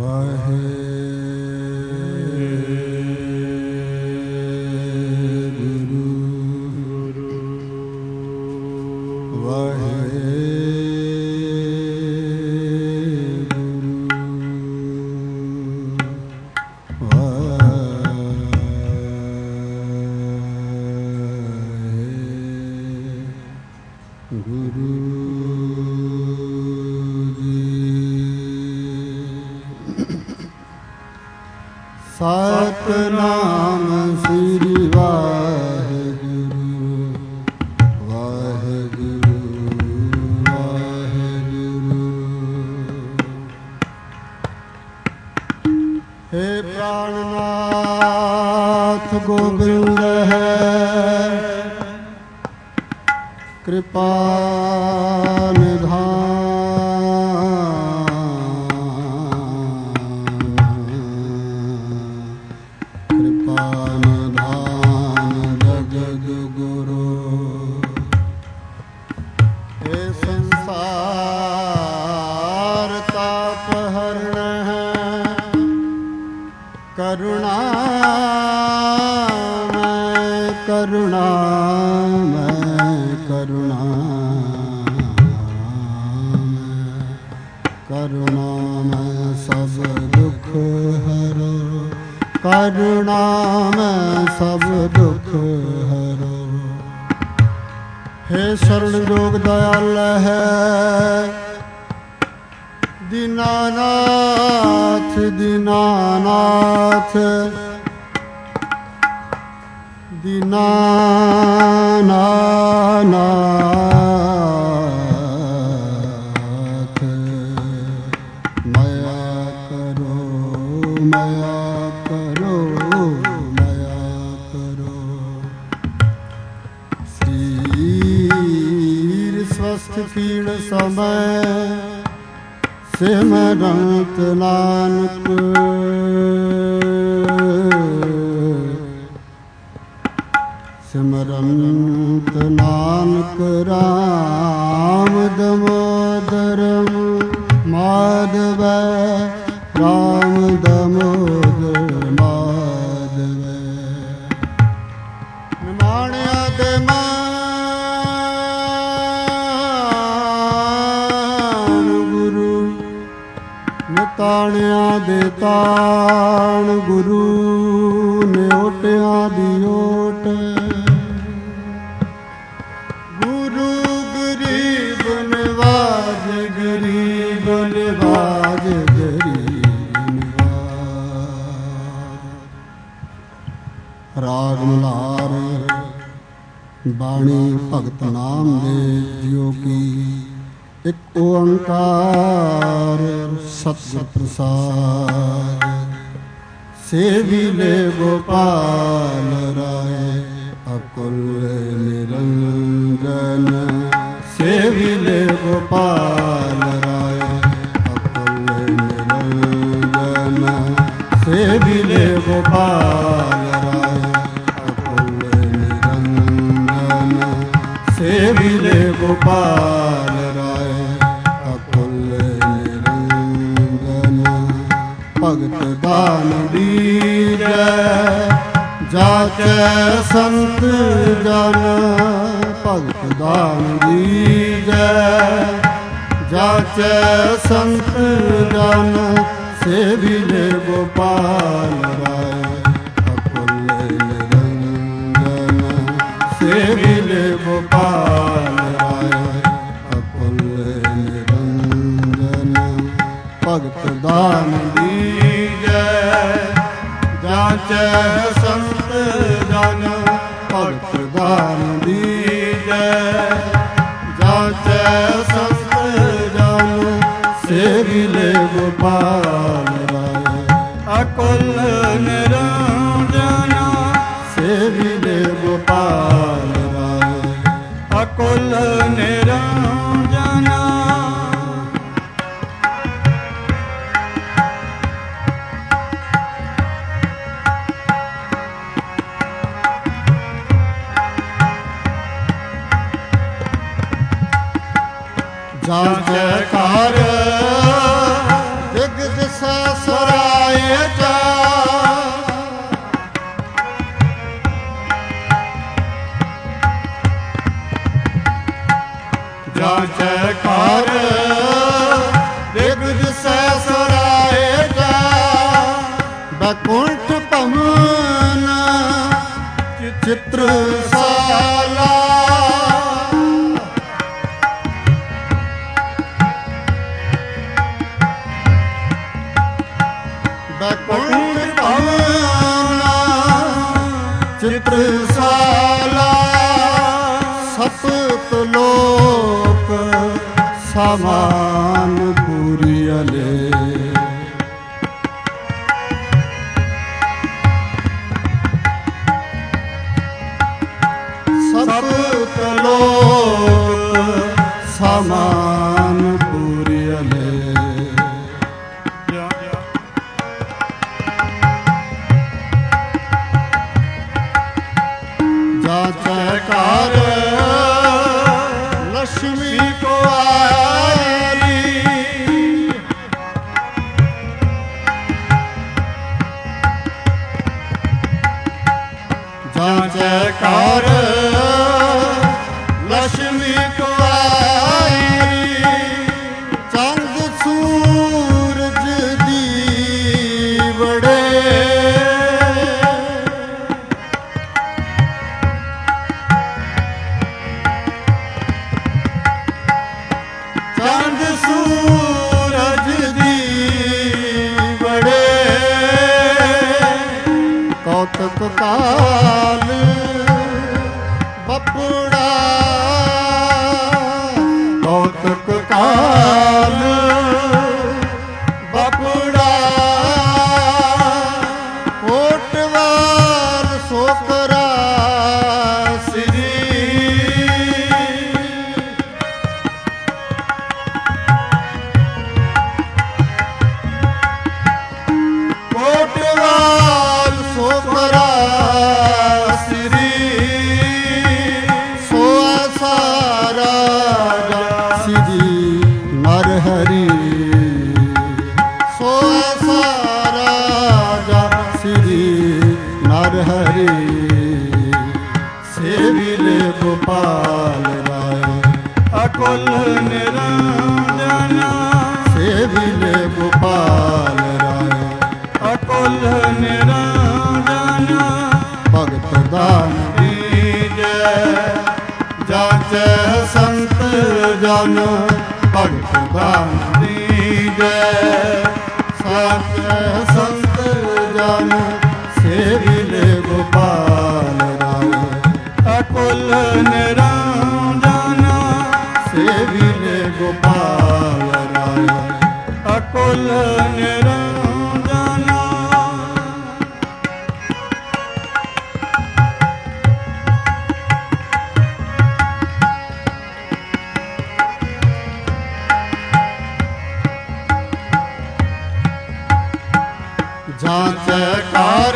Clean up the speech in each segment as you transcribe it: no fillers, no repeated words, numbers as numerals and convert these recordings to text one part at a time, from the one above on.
ਸਤਿਨਾਮ ਸ੍ਰੀ ਵਾਹਿਗੁਰੂ ਵਾਹਿਗੁਰੂ ਵਾਹਿਗੁਰੂ। ਹੇ ਪ੍ਰਾਣਨਾਥ ਗੋਬਿੰਦ ਹੈ ਕਿਰਪਾ ਕਰੁਣਾ ਮੈਂ ਸਭ ਦੁਖ ਹਰੋ। ਹੇ ਸ਼ਰਣਯੋਗ ਦਇਆਲ ਹੈ ਦੀਨਾਨਾਥ ਦੀਨਾਨਾਥ ਦੀਨਾਨਾਥ ਮਾਇਆ ਕਰੋ ਮਾਇਆ ਕਰੋ ਮਾਇਆ ਕਰੋ। ਸਰੀਰ ਸਵਸਥ ਪੀੜ ਸਮੈ ਸਿਮਰੰਤ ਨਾਨਕ ਸਿਮਰੰਤ ਨਾਨਕ ਰਾਮ ਦਮੋਦਰ ਮਾਧਵ ਰਾਮ ਦਮੋਦਰ ਮਾਧਵ। ਨਿਮਾਣਿਆ ਦੇ ਮਾਣ ਗੁਰੂ ਨਿਤਾਣਿਆ ਦੇ ਤਾਣ ਗੁਰੂ ਨਿਓਟਿਆਂ ਦੀ ਓਟ। ਗੁਰੂ ਗਰੀਬ ਨਿਵਾਜ ਗਰੀਬ ਨਿਵਾਜ ਗਰੀਬ ਨਿਵਾਜ। ਰਾਗ ਮਲਹਾਰ ਬਾਣੀ ਭਗਤ ਨਾਮ ਦੇ ਜਿਉ ਕੀ ਇੱਕ ਓੰਕਾਰ ਸਤਿਗੁਰ ਪ੍ਰਸਾਦ। ਸੇਵੀ ਲੈ ਗੋਪਾਲ ਰਾਏ ਅਕੁਲ ਨਿਰੰਜਨ। ਸੇਵੀ ਲੈ ਗੋਪਾਲ ਰਾਏ ਅਕੁਲ ਨਿਰੰਜਨ। ਸੇਵੀ ਲੈ ਗੋਪਾਲ ਰਾਏ ਅਕੁਲ ਨਿਰੰਜਨ। ਸੇਵੀ ਲੈ ਗੋਪਾਲ ਰਾਏ ਅਕੁਲ ਨਿਰੰਜਨ। ਭਗਤ ਦਾਨ ਦੀਜੈ ਜਾਚੈ ਸੰਤ ਜਨ। ਭਗਤ ਦਾਨ ਦੀਜੈ ਜਾਚੈ ਸੰਤ ਜਨ। ਸੇਵੀ ਲੈ ਗੋਪਾਲ ਰਾਏ ਅਕੁਲ ਨਿਰੰਜਨ। ਸੇਵੀ ਲੈ ਗੋਪਾਲ ਰਾਏ ਅਕੁਲ ਨਿਰੰਜਨ। ਭਗਤ ਦਾਨ ਦੀਜੈ ਜਾਚੈ ਸੰਤ ਜਨ। ਭਗਤ ਦਾਨ ਦੀਜੈ ਜਾਚੈ ਸੰਤ ਜਨ। ਸੇਵੀ ਲੈ ਗੋਪਾਲ ਰਾਏ ਅਕੁਲ ਨਿਰੰਜਨ। ਸੇਵੀ ਲੈ ਗੋਪਾਲ ਰਾਏ ਅਕੁਲ ਨਿਰੰਜਨ। ਜਾ ਜੈਕਾਰ ਦਿਗ ਦਿਸ ਬੈਕੁੰਠ ਭਵਨ ਚਿਤ੍ਰਸਾਲਾ ਬੈਕੁੰਠ ਭਵਨ ਚਿਤ੍ਰਸਾਲਾ ਸਪਤ ਲੋਕ ਸਮਾਨ ਪੁਰੀਅਲੇ ਸਪਤ ਲੋਕ ਸਮਾਨ ਪੁਰੀਅਲੇ ਜਾਚੈ ਕਰ ਲక్ష్ਮੀ ਕੋ ਆਈ ਜਾਚੈ ਕਰ ਲక్ష్ਮੀ ਕੋ ਆਈ ਚੰਦ ਸੂਰਜ ਦੀਵੜੇ ਚੰਦ ਸੂਰਜ ਦੀਵੜੇ ਕੌਤਕ ਕਾਲ ਬਪੜਾ ਕੌਤਕ ਕਾਲ ਬਪੜਾ ਕੋਟਵਾਲ ਸੋਕਰਾ ਸ੍ਰੀ ਕੋਟਵਾਲ ਸੋਕਰਾ ਸ੍ਰੀ ਸੋਆ ਸਾਰਾ ਸ੍ਰੀ ਨਰ ਹਰੀ ਸੋਆ ਸਾਰਾ ਸ੍ਰੀ ਨਰ ਹਰੀ ਸੇਵਿਲੇ ਗੋਪਾਲ ਰਾਏ ਅਕੁਲ ਨਿਰੰਜਨ ਸੇਵਿਲੇ ਗੋਪਾਲ ਰਾਏ ਅਕੁਲ ਨਿਰੰਜਨ ਭਗਤ ਦਾਨ ਦੀਜੈ ਜਾਚੈ ਸੰਤ ਜਨ ਭਗਤ ਦਾਨ ਦੀਜੈ ਸਾਚੈ ਸੰਤ ਜਨ ਸੇਵਿਲੇ ਗੋਪਾਲ ਰਾਏ ਅਕੁਲ ਨਿਰੰਜਨ ਸੇਵਿਲੇ ਗੋਪਾਲ ਰਾਏ ਅਕੁਲ ਨਿਰੰਜਨ ਜਾਚੈ ਕਰ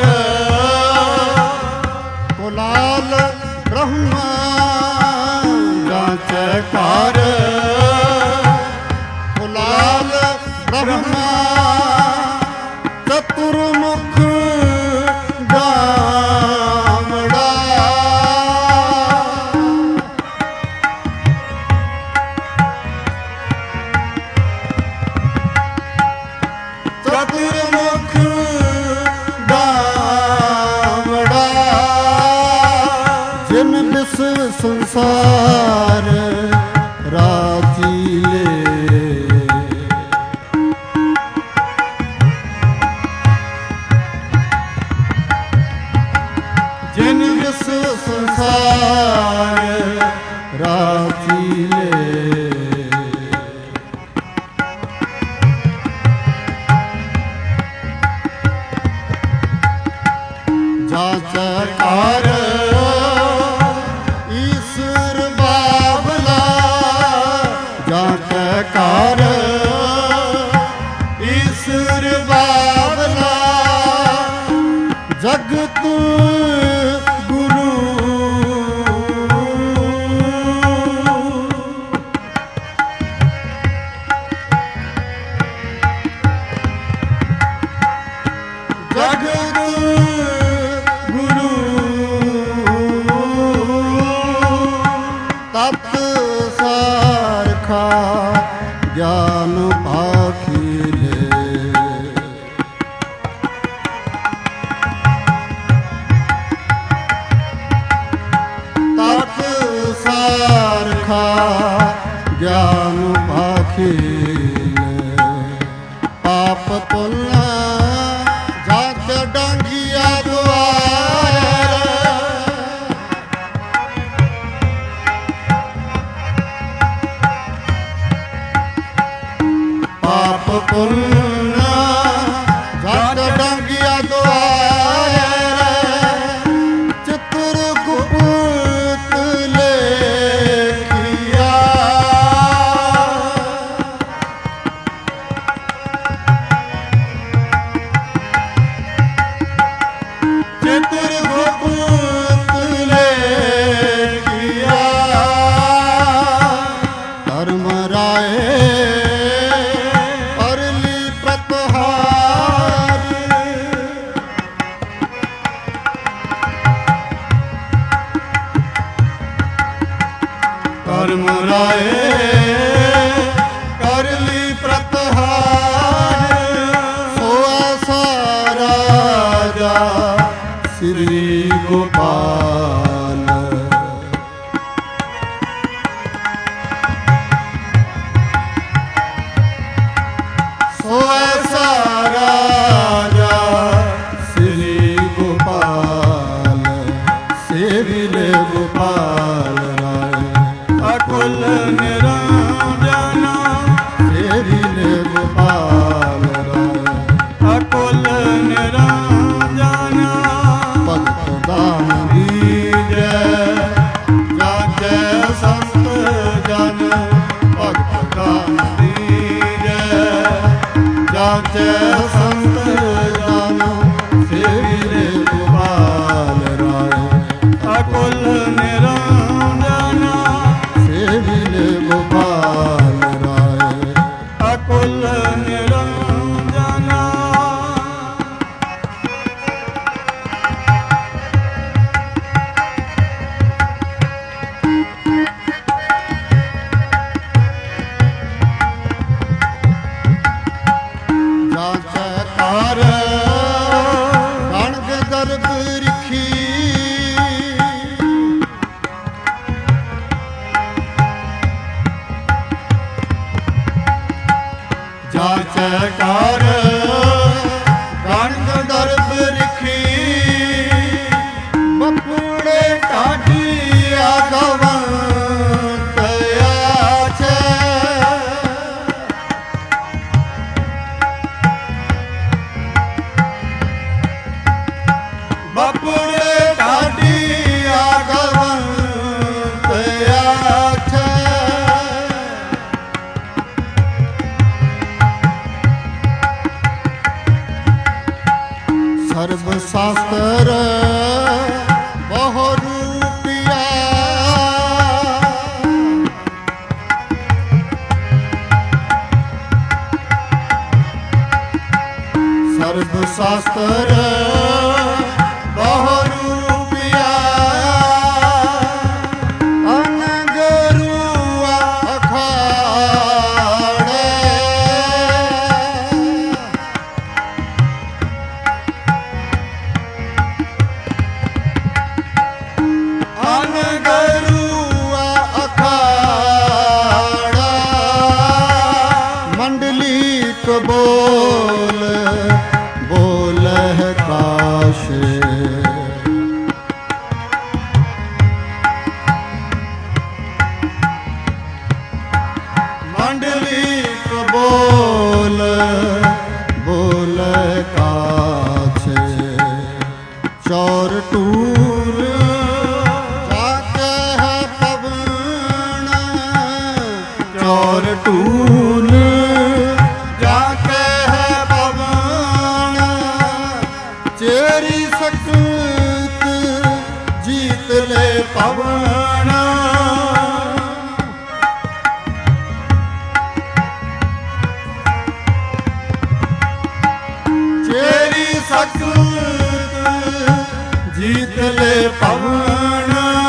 ਕੁਲਾਲ ਬ੍ਰਹਮਾ ਜਾਚੈ ਕਰ ਕੁਲਾਲ ਬ੍ਰਹਮਾ ਚਤੁਰਮੁਖ ਗਾਮੜਾ ਚਤੁਰਮੁਖ ਗਾਮੜਾ ਜਿਨ ਵਿਸਵ ਸੰਸਾਰ ਰਾਜੀਲੇ ਜਿਨ ਵਿਸਵ ਸੰਸਾਰ ਰਾਜੀਲੇ ਜਾਚੈ ਕਰ ਈਸ਼ਰ ਬਾਬਲਾ ਜਾਚੈ ਕਰ ਈਸ਼ਰ ਬਾਬਲਾ ਜਗਤ ਗੁਰੂ ਜਗਤ ਗੁਰੂ संत जन सेविले गोपाल राय अकुल निरंजन सेविले गोपाल राय अकुल निरंजन जाचकार गणग गर्भ रिखी जाचकार गणग गर्भ रिखी बपुड़े काटी आगवंत आछे बपुड़े काटी आगवंत आछे सर्व शास्त्र बहुरूपिया सर्व शास्त्र बहुरूपिया अनगरुआ अखाड़े अनगरुआ अखाड़ा मंडलीक बोल बोलह काशे मंडलीक बोल बोल काछे चौर टूर जाके है पवन चौर टूर जाके है पवन चेरी सकत जीत ले पवन चेरी सकत जीत ले पवन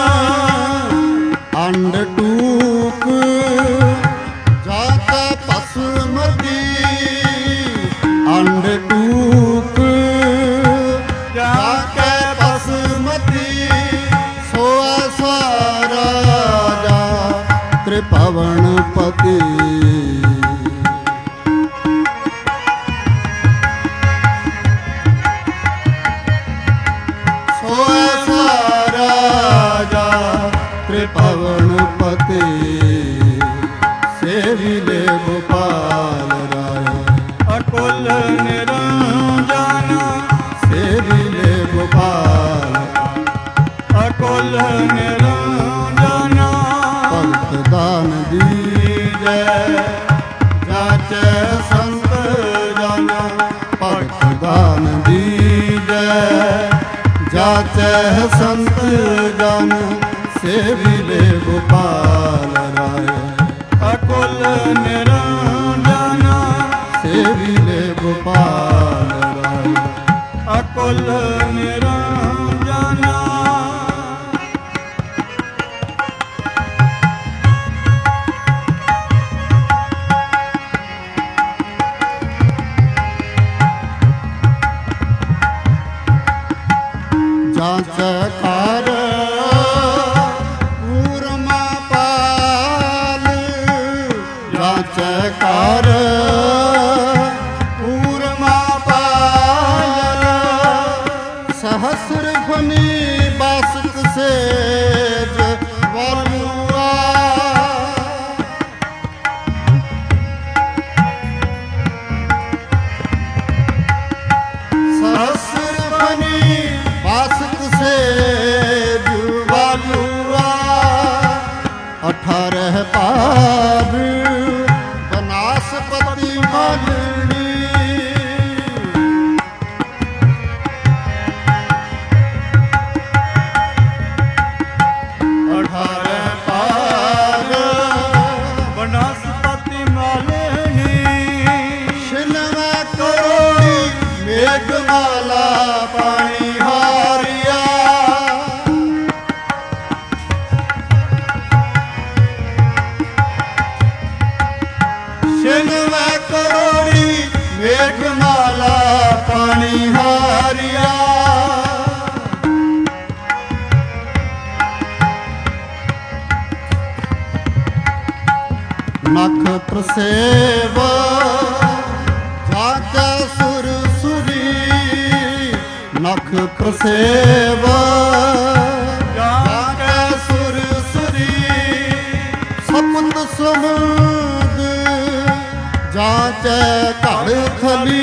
अंड टूक जाके पसमती अंड टूक जाके पसमती सोआ सारा जा त्रिपवनपति सोए सारा जा त्रिपवनपति सेविले गोपाल राय अकुल निरंजन सेविले गोपाल अकुल निरंजन भक्त दान दीजे जाचे संत जन भक्त दान दीजे जाचे संत जन सेविले गोपाल राय अकुल निरंजन सेविले गोपाल राय अकुल निरंजन जाचकार पूरमा पाल जाचकार पूरमा पाल सहस्र फनी बासुक से वालुआ सहस्र फनी बासुक से जुवालुआ 18 पार बनासपति मलनी ਮਣੀਹਾਰੀਆ ਨਖਤਰ ਸੇਵ ਜਾਚੈ ਸੁਰ ਸੁਰੀ ਨਖਤਰ ਸੇਵ ਜਾਚੈ ਸੁਰ ਸੁਰੀ ਸਪਤ ਸਮੁਦ ਜਾਚੈ ਘੜ ਖਲੀ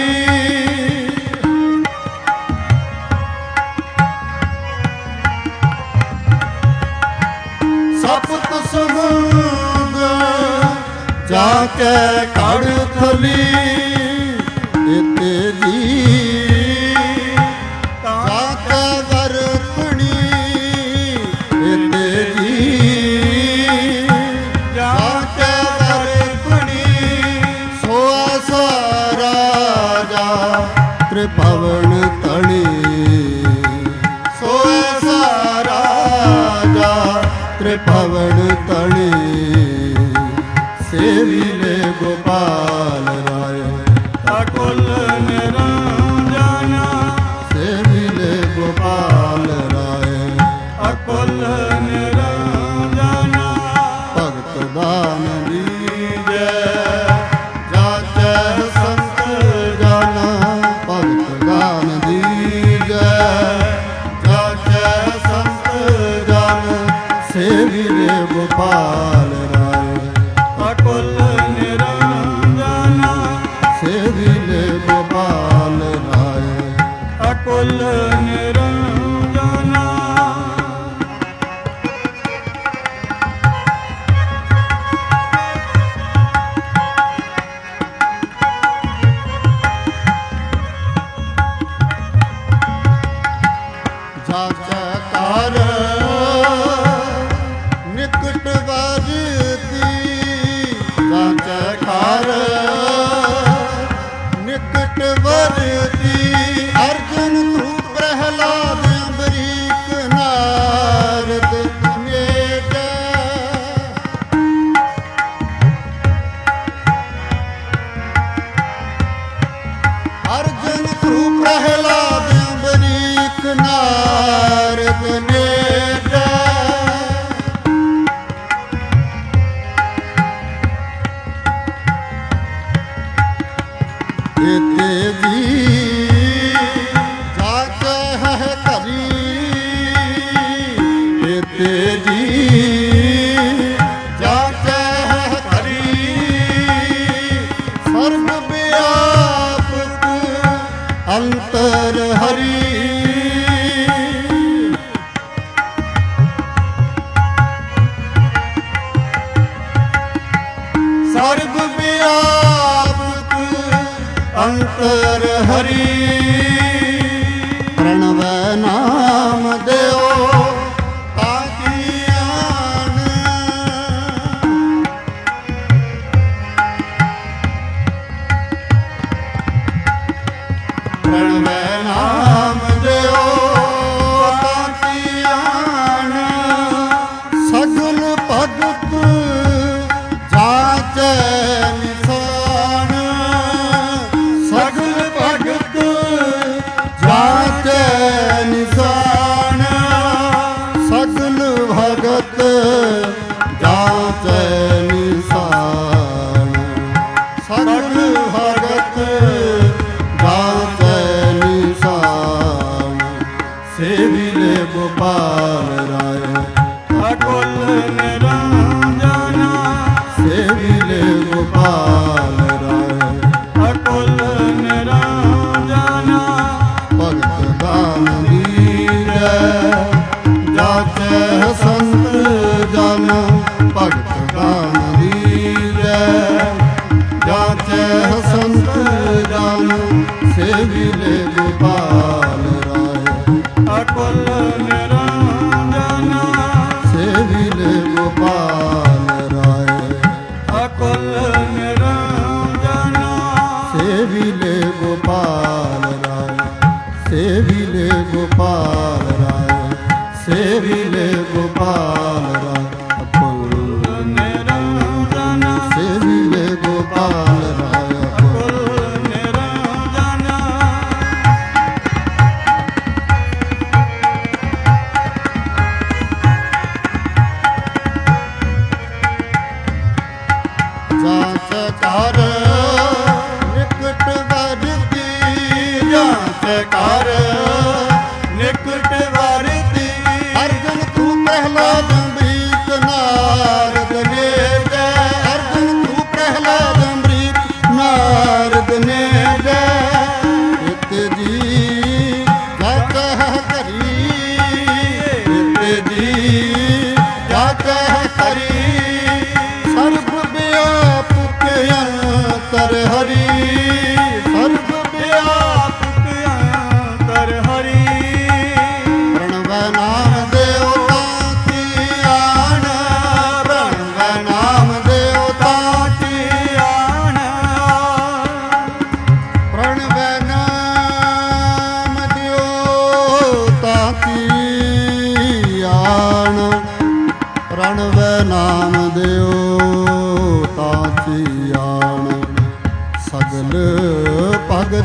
ਸਪਤ ਸਮੁਦ ਜਾਕੇ ਘੜ ਖਲੀ ਇਤੇ ਜੀ ਜਾਕੇ ਵਰਤਣੀ ਇਤੇ ਜੀ ਜਾਕੇ ਵਰਤਣੀ ਸੋਆ ਸਾਰਾਜਾ ਤ੍ਰਿਭਵਨ ਤਣੀ ਸੋਆ ਸਾਰਾਜਾ ਤ੍ਰਿਭਵਨ ਤਣੀ ਸੇਵੀਲੇ ਗੋਪਾਲ ਰਾਏ ਅਕੁਲ ਨਿਰੰਜਨ ਸੇਵੀਲੇ ਗੋਪਾਲ ਰਾਏ ਅਕੁਲ ਨਿਰੰਜਨ ਭਗਤ ਦਾਨ ਦੀਜੈ ਜਾਚੈ ਸੰਤ ਜਨ ਭਗਤ ਦਾਨ ਦੀਜੈ ਜਾਚੈ ਸੰਤ ਜਨ ਸੇਵੀਲੇ ਗੋਪਾਲ ਅਕੁਲ ਨਿਰੰਜਨ ਸੇਵੀਲੇ ਗੋਪਾਲ ਰਾਏ ਅਕੁਲ ਨਿਰੰਜਨ ਜਾਚੈ ਕਰ ਨਿਕਟ ਵਰਤੀ ਜਾਚੈ ਕਰ ਨਿਕਟ ਵਰਤੀ ਅਰਜਨ ਤੂ ਪ੍ਰਹਿਲਾਦ ਅੰਬਰੀਕ ਨਾਰਦ ਨੇਜੈ ਅਰਜਨ ਤੂ ਪ੍ਰਹਿਲਾਦ ਅੰਬਰੀਕ ਨਾਰਦ ਨੇਜੈ ਇਤੇ ਜੀ ਜਾਚੈ ਹੈ ਧਰੀ ਇਤੇ ਜੀ ਜਾਚੈ ਹੈ ਧਰੀ ਸਰਬ ਵਿਆਪਕ ਅੰਤਰ ਹਰੀ ਸਰਬ ਵਿਆਪਕ ਅੰਤਰ ਹਰੀ ਪ੍ਰਣਵੈ ਨਾਮ ਦਿਓ ਤਾਕੀ ਆਨ ਪ੍ਰਣਵੈ ਨਾਮ ਦਿਓ ਤਾਕੀ ਆਨ ਸਗਲ ਭਗਤ ਜਾਚੈ ਨਿਸ਼ਾਨ ਸਗਲ ਭਗਤ ਜਾਚੈ ਨਿਸ਼ਾਨ ਸਗਲ ਭਗਤ ਜਾਚੈ ਨਿਸ਼ਾਨ ਸਗਲ ਭਗਤ ਜਾਚੈ ਨਿਸ਼ਾਨ ਸੇਵੀਲੇ ਗੋਪਾਲ ਰਾਏ ਅਕੁਲ ਨਿਰੰਜਨ ਸੇਵੀਲੇ ਗੋਪਾਲ ਰਾਏ ਅਕੁਲ ਨਿਰੰਜਨ ਭਗਤ ਦਾਨ ਦੀਜੈ ਜਾਚੈ ਸੰਤ ਜਨ ਭਗਤ ਦਾਨ ਦੀਜੈ ਜਾਚੈ ਸੰਤ ਜਨ ਸੇਵੀਲੇ ਗੋਪਾਲ ਰਾਏ ਅਕੁਲ ਨਿਰੰਜਨ ਸੇਵੀਲੇ ਗੋਪਾਲ ਰਾਏ ਅਕੁਲ ਨਿਰੰਜਨ ਸੇਵੀਲੇ ਗੋਪਾਲ ਰਾਏ ਸੇਵੀਲੇ ਗੋਪਾਲ ਰਾਏ ਸੇਵੀਲੇ ਗੋਪਾਲ ਰਾਏ ਅਕੁਲ ਨਿਰੰਜਨ ਸੇਵੀਲੇ ਗੋਪਾਲ ਰਾਏ ਅਕੁਲ ਅਕੁਲ ਨਿਰੰਜਨ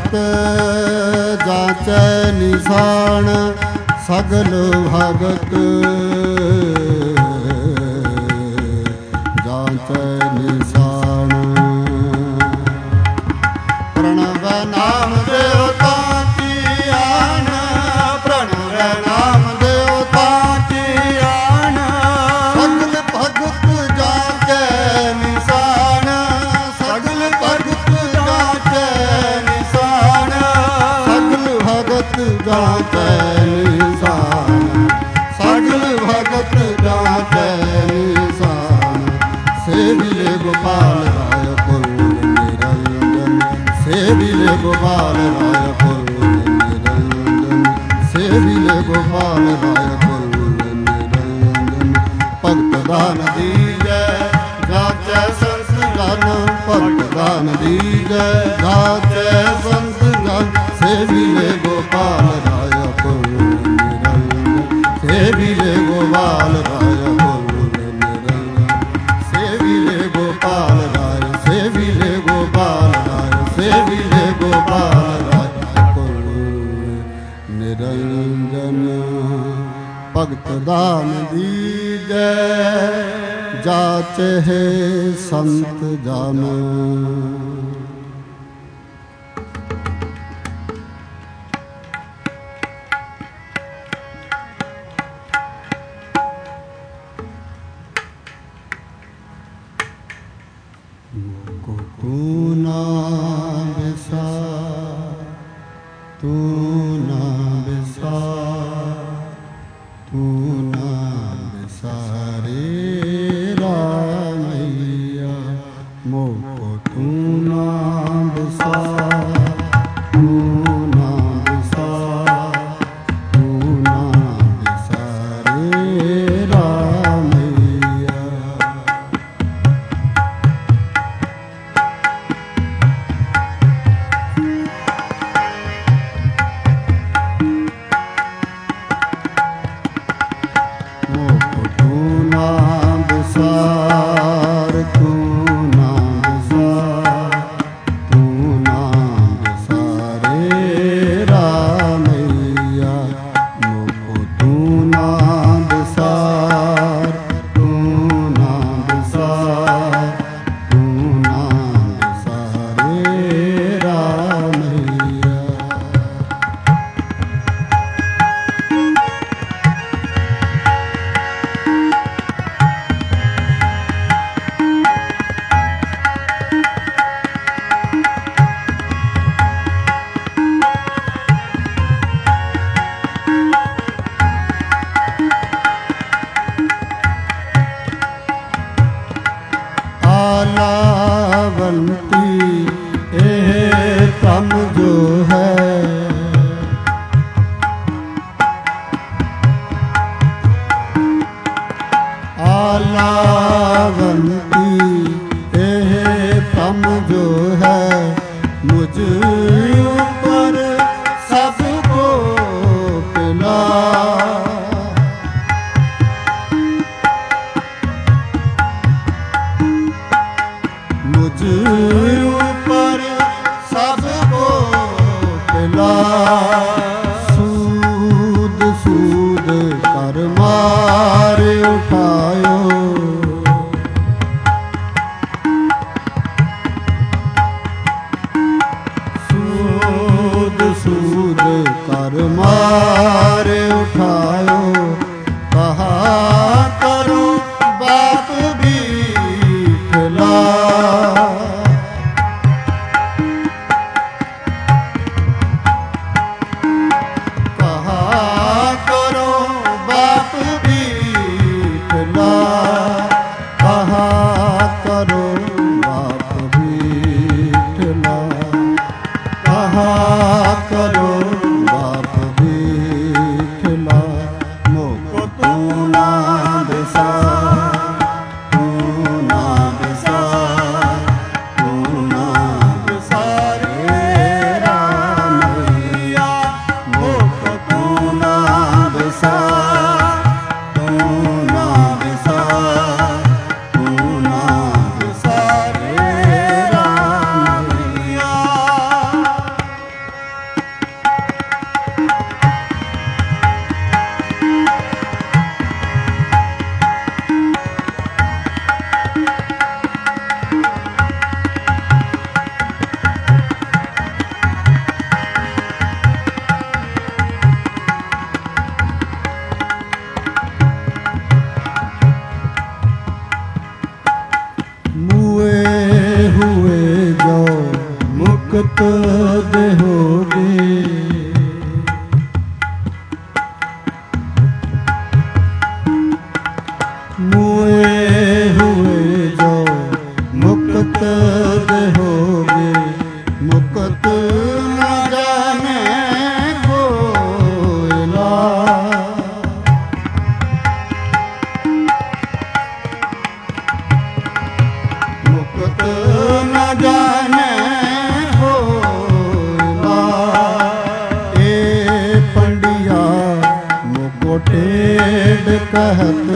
ਭਗਤ ਜਾਚੈ ਨਿਸ਼ਾਨ ਸਗਲ ਭਗਤ ਜਾਚੈ ਨਿਸ਼ਾਨ ਪ੍ਰਣਵ ਨਾਮ ਦੇਵਤਾ ਕੀ ਆਨ ਪ੍ਰਣਵ ਨਾਮ ਦੇਵਤਾ ਕੀ ਆਨ ਸਗਲ ਭਗਤ ਜਾਚੈ ਨਿਸ਼ਾਨ ਸਗਲ ਭਗਤ ਜਾਚੈ ਨਿਸ਼ਾਨ ਸਗਲ ਭਗਤ ਜਾਚੈ ਨਿਸ਼ਾਨ ਸਗਲ ਭਗਤ ਜਾਚੈ ਨਿਸ਼ਾਨ ਸੇਵਿਲੇ ਗੋਪਾਲ ਰਾਏ ਕੁਲ ਨਿਰੰਜਨ ਸੇਵਿਲੇ ਗੋਪਾਲ ਰਾਏ ਕੁਲ ਨਿਰੰਜਨ ਸੇਵਿਲੇ ਗੋਪਾਲ ਰਾਏ ਕੁਲ ਨਿਰੰਜਨ ਭਗਤ ਦਾਨ ਦੀਜੈ ਜਾਚੈ ਸੰਤ ਜਨ ਭਗਤ ਦਾਨ ਦੀਜੈ ਜਾਚੈ ਸੰਤ ਜਨ ਸੇਵਿਲੇ ਗੋਪਾਲ ਰਾਏ ਕੁਲ ਨਿਰੰਜਨ ਸੇਵਿਲੇ ਗੋਪਾਲ ਰਾਏ ਕੁਲ ਨਿਰੰਜਨ ਸੇਵਿਲੇ ਗੋਪਾਲ ਰਾਏ ਸੇਵਿਲੇ ਗੋਪਾਲ ਰਾਏ ਸੇਵਿਲੇ ਗੋਪਾਲ ਰਾਏ ਕੁਲ ਨਿਰੰਜਨ ਭਗਤ ਦਾਨ ਦੀਜੈ ਜਾਚੈ ਸੰਤ ਜਨ ਤੂੰ ਨਾ ਵਿਸਾਰ ਤੂੰ ਨਾ ਵਿਸਾਰ ਤੂੰ ਨਾ ਵਿਸਾਰੇ ਰਾਮਈਆ ਮੋਹ ਤੂੰ ਨਾ ਵਿਸਾਰ ਤੂੰ ਨਾ ਵਿਸਾਰ ਤੂੰ ਨਾ ਵਿਸਾਰੇ ਰਾਮਈਆ ਆਲਾਵੰਤੀ ਇਹ ਕੰਮ ਜੋ ਹੈ ਆਲਾਵੰਤੀ ਇਹ ਕੰਮ ਜੋ ਹੈ ਮੁਝ ਉੱਪਰ ਸਭ ਕੋ ਪਿਲਾ मुझ ऊपर सबको पिला सूद सूद कर मार उठायो सूद सूद कर मार उठायो कहा करो बाप भी खिला करो बाप भी कहत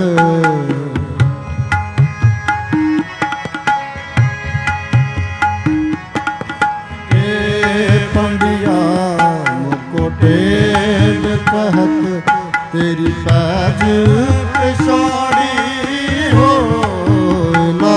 पंडिया मुको टेढ़ कहत तेरी पैज पिछाड़ी हो ना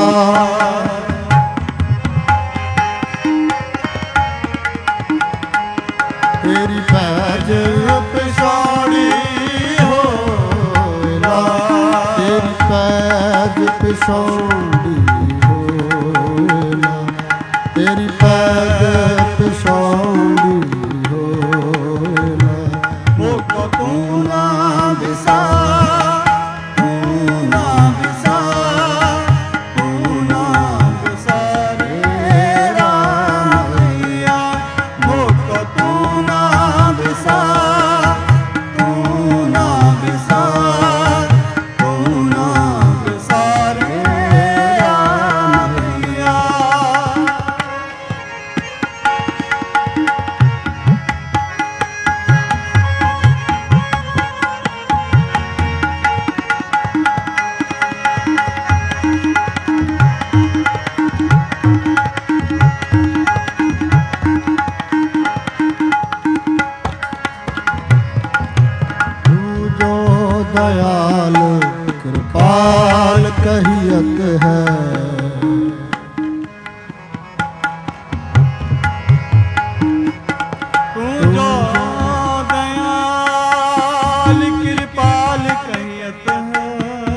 तेरी पैज पिछाड़ी हो ना तेरी पैज पिछाड़ी हो ना तेरी पैज पिछाड़ी हो ना मुको तू ना बिसा तू ना बिसा तू ना बिसा रे राम मैया मुको तू ना बिसा तू ना बिसा तू ना बिसा रे राम मैया तू जो दयाल कृपाल कहियत है तू जो दयाल कृपाल कहियत है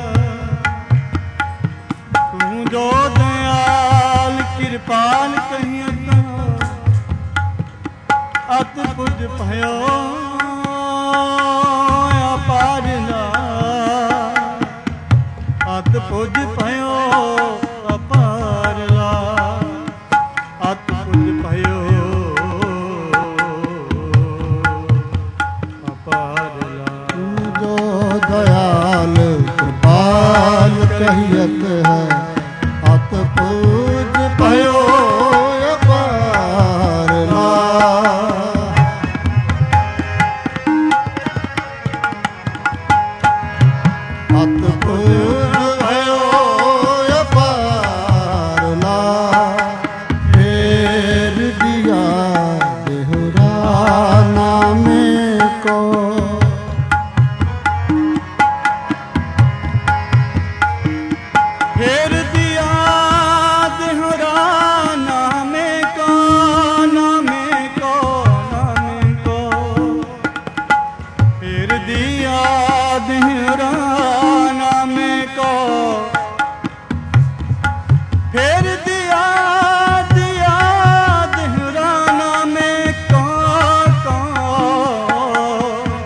तू जो दयाल कृपाल कहियत है अत पुज भयो अपारना अत पुज भयो अपारला अत पुज भयो अपारला तू जो दयाल कृपाल कहियत है अत पूज भयो अपारना अत पूज भयो अपारना फेर दिया देहुरा नामे को फेर दिया देहरा नामे को नामे को नामे को फेर दिया देहरा नामे को फेर दिया दिया देहरा नामे को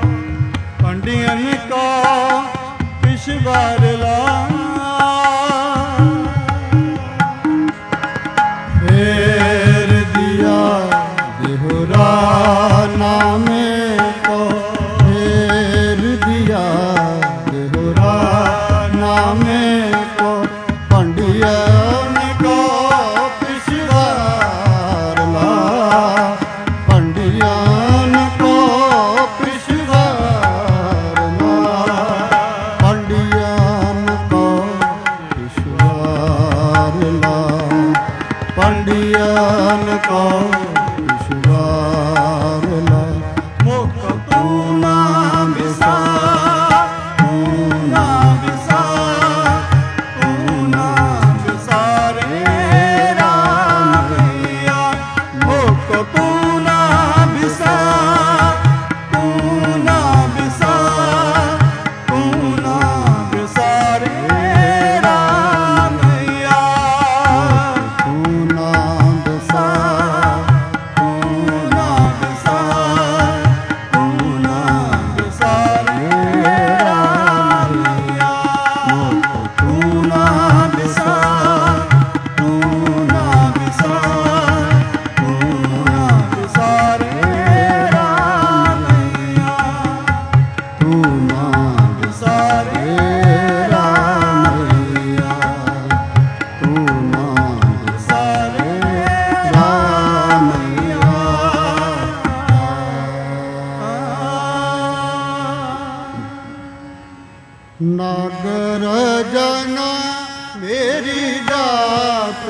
ਨਾਗਰ ਜਨਾ ਮੇਰੀ ਜਾਤ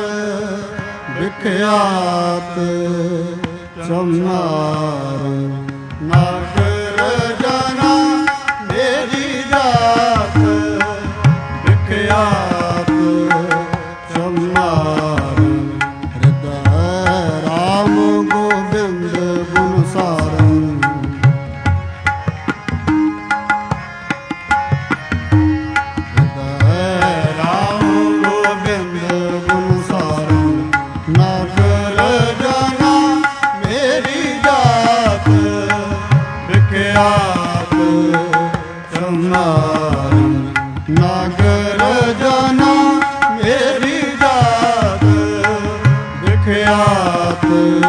ਵਿਖਿਆਤ ਚਮਾਰ। ਨਾਗਰ ਜਨਾ ਮੇਰੀ ਜਾਤ ਵਿਖਿਆਤ ਚਮਾਰ। ਹਿਰਦੈ ਰਾਮ ਗੋਬਿੰਦ ਗੁਣ ਸਾਰਨ। ਨਾਗਰ ਜਨਾ ਮੇਰੀ ਜਾਤ ਵਿਖਿਆਤ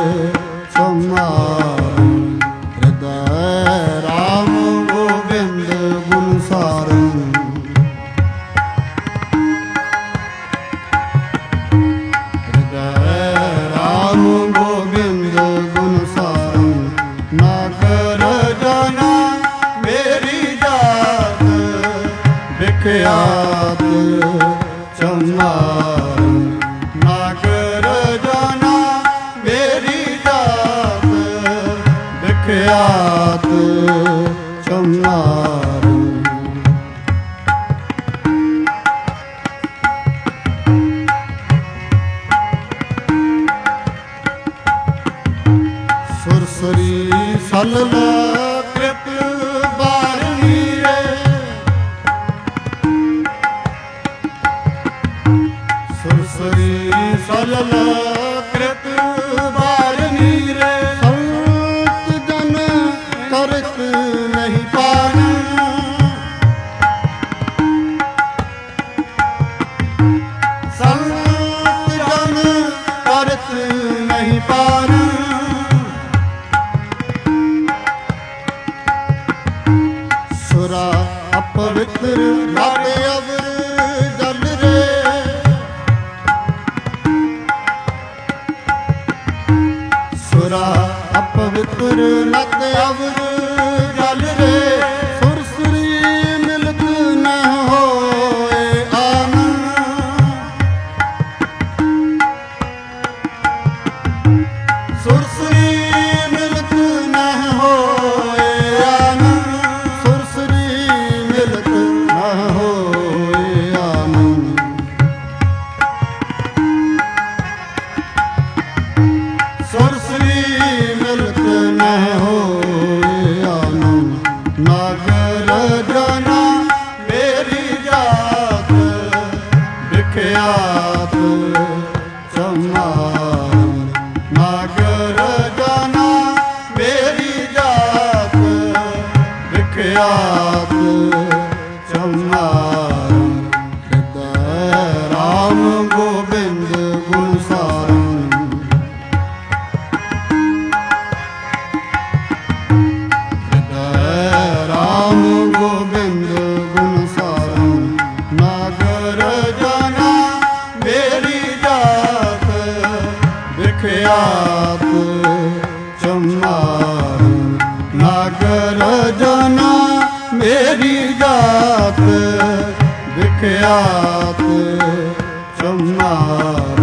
ਚਮਾਰ। ਹਿਰਦੈ ਰਾਮ ਗੋਬਿੰਦ ਗੁਣ ਸਾਰਨ। ਹਿਰਦੈ ਰਾਮ ਗੋਬਿੰਦ ਗੁਣ ਸਾਰਨ। ਨਾਗਰ ਜਨਾ ਮੇਰੀ ਜਾਤ ਵਿਖਿਆਤ ਚਮਾਰ। ਨਾਗਰ ਜਨਾ ਮੇਰੀ ਜਾਤ ਵਿਖਿਆਤ ਚਮਾਰ। ਸੁਰਸਰੀ ਸਲਲ ਕ੍ਰਿਤ ਬਾਰਨੀ ਰੇ। ਸੁਰਸਰੀ ਸਲਲ ਕ੍ਰਿਤ ਬਾਰਨੀ ਰੇ। ਸੰਤ ਜਨ ਕਰਤ ਨਹੀਂ ਪਾਨ। ਸੰਤ ਜਨ ਕਰਤ ਨਹੀਂ ਪਾਨ। ਸੁਰਾ ਅਪਵਿੱਤਰ ਨਦ ਅਵਰ ਜਲ ਰੇ। ਸੁਰਾ ਅਪਵਿੱਤਰ ਨਦ ਅਵਰ ਜਲ ਰੇ। ਸੁਰਸਰੀ ਮਿਲਤ ਨ ਹੋਏ ਆਨੰਦ। ਸੁਰਸਰੀ ਮਿਲਤ ਨ ਹੋਏ ਆਨੰਦ। ਸੁਰਸਰੀ ਮਿਲਤ ਨ ਹੋਏ ਆਨੰਦ। ਸੁਰਸਰੀ ਮਿਲਤ ਨ ਹੋਏ ਆਨੰਦ। ਨਾਗਰ ਜਨਾ ਮੇਰੀ ਜਾਤ ਵਿਖਿਆਤ ਚਮਾਰ। ਨਾਗਰ ਜਨਾ ਮੇਰੀ ਜਾਤ ਵਿਖਿਆਤ ਚਮਾਰ। ਹਿਰਦੈ ਰਾਮ ਗੋਬਿੰਦ ਗੁਣ ਸਾਰਨ। ਹਿਰਦੈ ਰਾਮ ਗੋਬਿੰਦ ਗੁਣ ਸਾਰਨ। ਨਾਗਰ ਜਨਾ ਮੇਰੀ ਜਾਤ ਵਿਖਿਆਤ ਚਮਾਰ। ਨਾਗਰ ਜਨਾ ਮੇਰੀ ਜਾਤ ਵਿਖਿਆਤ ਚਮਾਰ।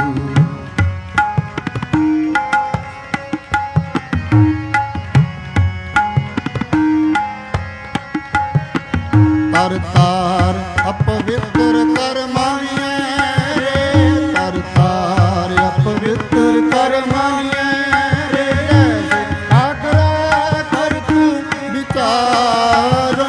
ਤਰ ਤਾਰ ਅਪਵਿੱਤਰ ਕਰਮਾਨੀਐ ਰੇ। ਤਰ ਤਾਰ ਅਪਵਿੱਤਰ ਕਰਮਾਨੀਐ ਰੇ। ਆਗਰਾ ਕਰਤ ਵਿਚਾਰ।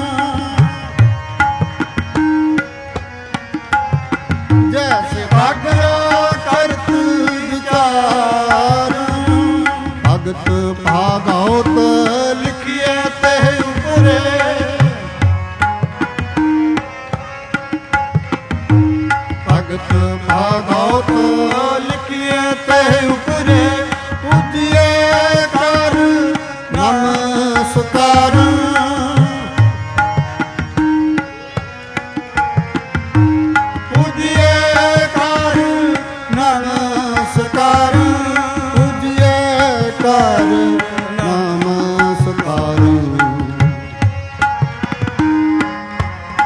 ਜੈਸੇ ਆਗਰਾ ਕਰਤ ਵਿਚਾਰ। ਭਗਤ ਭਾਗਵਤ ਲਿਖਿਐ ਤਹਿ ਉਪਰੇ। ਭਗਤ ਭਾਗਵਤ ਲਿਖਿਐ ਤਹਿ ਉਪਰੇ। ਪੂਜਿਐ ਕਰ ਨਮਸਕਾਰ। ਪੂਜਿਐ ਕਰ ਨਮਸਕਾਰ। ਪੂਜਿਐ ਕਰ ਨਮਸਕਾਰ।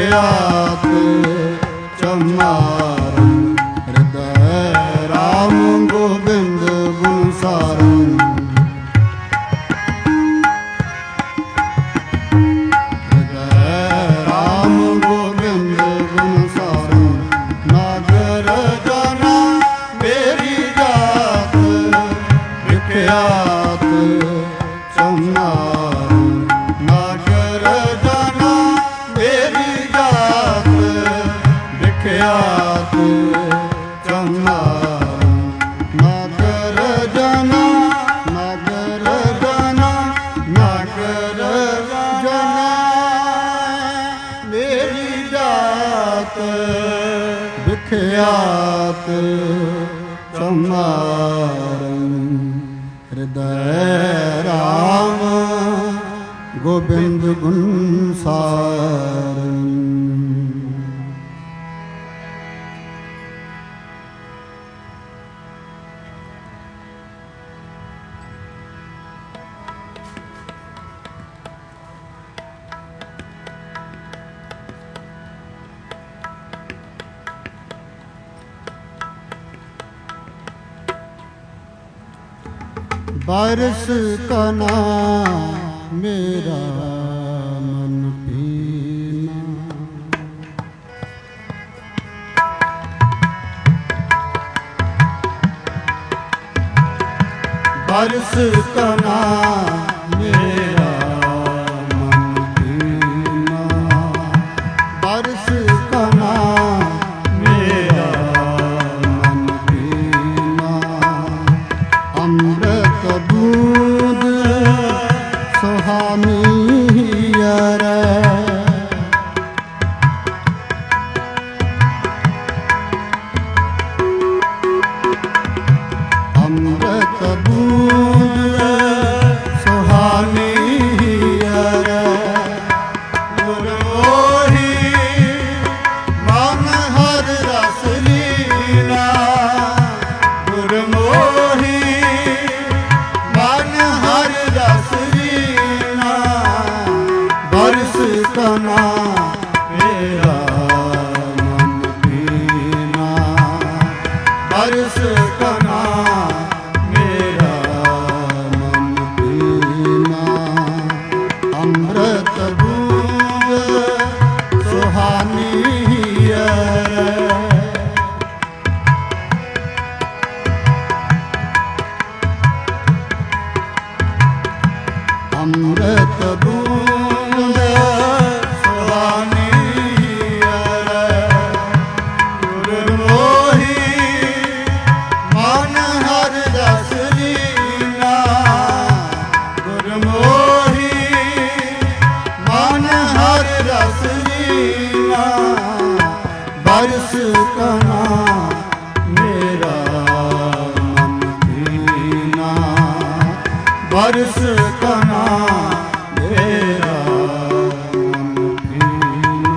ਵਿਖਿਆਤ ਚਮਾਰਨ ਹਿਰਦੈ ਰਾਮ ਗੋਬਿੰਦ ਗੁਣ ਸਾਰਨ ਹਿਰਦੈ ਰਾਮ ਗੋਬਿੰਦ ਗੁਣ ਸਾਰਨ ਨਾਗਰ ਜਨਾ ਮੇਰੀ ਜਾਤ ਵਿਖਿਆਤ ਚਮਾਰਨ ਨਾਗਰ ਜਨਾ ਮੇਰੀ ਜਾਤ ਵਿਖਿਆਤ ਚਮਾਰਨ ਨਾਗਰ ਜਨਾ ਨਾਗਰ ਜਨਾ ਨਾਗਰ ਜਨਾ ਮੇਰੀ ਜਾਤ ਵਿਖਿਆਤ ਚਮਾਰਨ ਹਿਰਦੈ ਰਾਮ ਗੋਬਿੰਦ ਗੁਣ ਸਾਰਨ बारिश का नाम मेरा मन पीना बारिश का नाम मेरा मन पीना बारिश का नाम मेरा मन पीना अमृत दूध सुहानी रे अमृत दूध सुहानी रे गुरमोही मन हर रस लीला गुरमोही मन हर रस लीला बरस कना मेरा मन पीना बरस कना मेरा मन पीना अमृत दूध सुहानी रे अमृत दूध सुहानी रे गुरमोही मन हर रस लीला गुरमोही मन हर रस लीला बरस कना मेरा मन पीना बरस कना मेरा मन पीना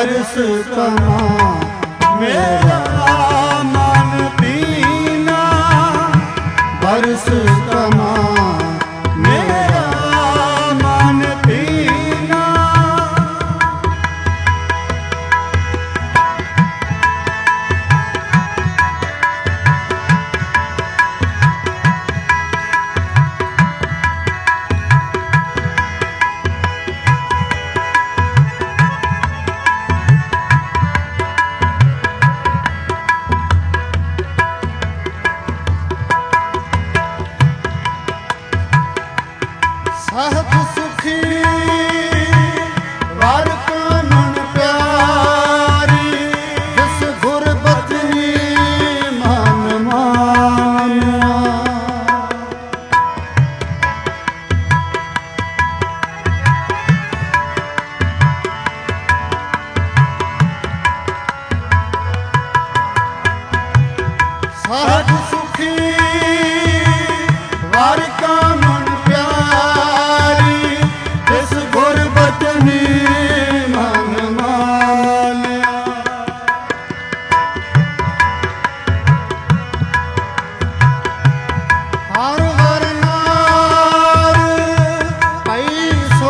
बरस कना मेरा मन पीना बरस कना मेरा मन पीना सहज सुखी वर कानन प्यारी जिस गुरबचनी मन मानिया सहज सुखी वर कानन प्यारी जिस गुरबचनी मन मानिया हर वरनार पई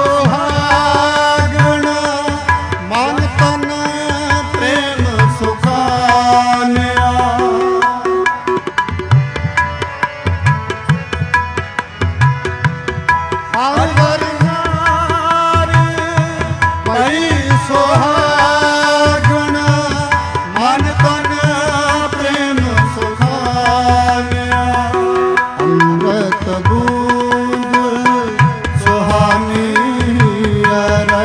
सोहागण मन तन प्रेम सुखानिया हर वरनार पई सोहागण मन तन प्रेम सुखानिया अमृत बूंद सुहानी अरे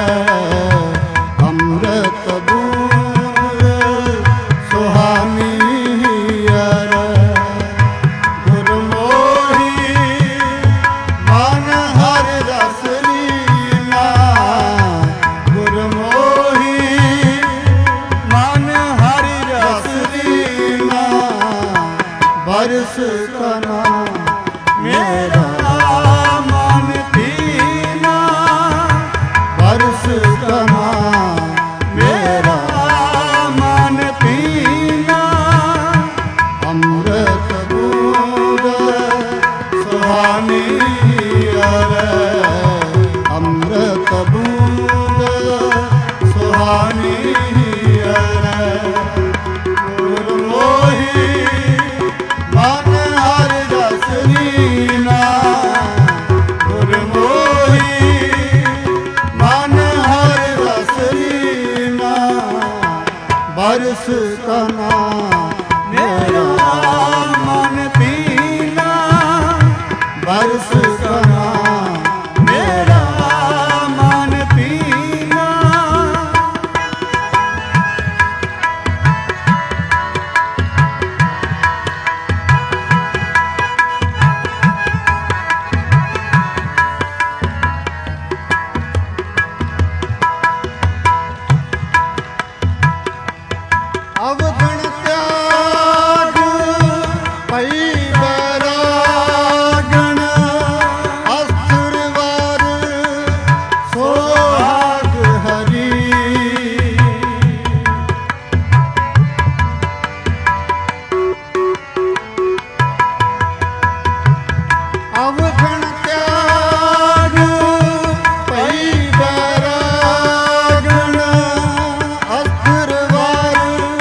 अमृत बूंद सुहानी अरे गुरमोही मन हर रस लीला गुरमोही मन हरि रस रस लीला बरस कना मेरा मन पीना बरस कना मेरा मन पीना अमृत बूंद सुहानी अरे अमृत बूंद सुहानी अरे गुरमोही मन हर रस लीला गुरमोही मन हर रस लीला बरस कना मेरा मन पीना बरस कना मेरा मन पीना अवगण त्याग पई बैरागण अस्त्र वर सोहाग हरी अवगण त्याग पई बैरागण अस्त्र वर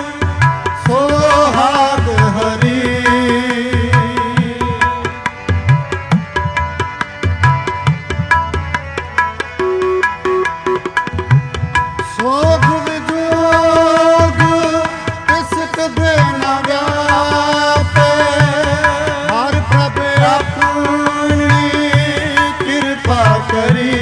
सोहाग हरी सोग विजोग किसक दे न व्यापे हर प्रभ अपनी कृपा करी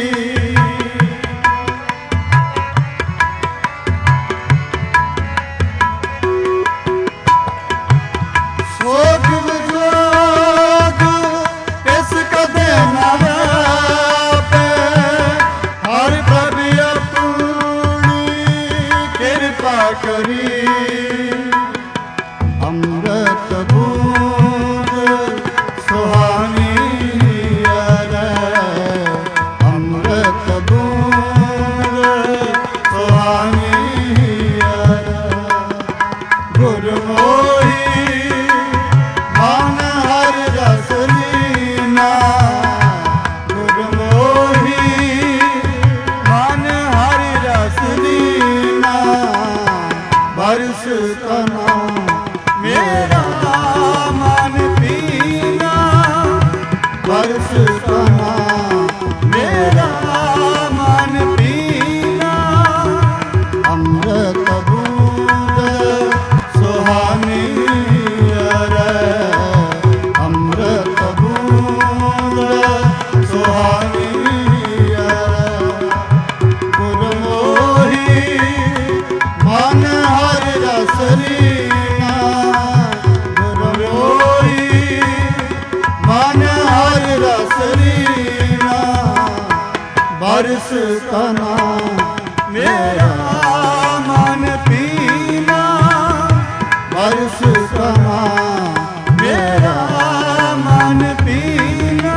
सोग विजोग किसक दे न व्यापे हर प्रभ अपनी कृपा करी अमृत बूंद सुहानी अरे अमृत बूंद सुहानी का नाम मेरा मन पीना, बरस का नाम मेरा मन पीना।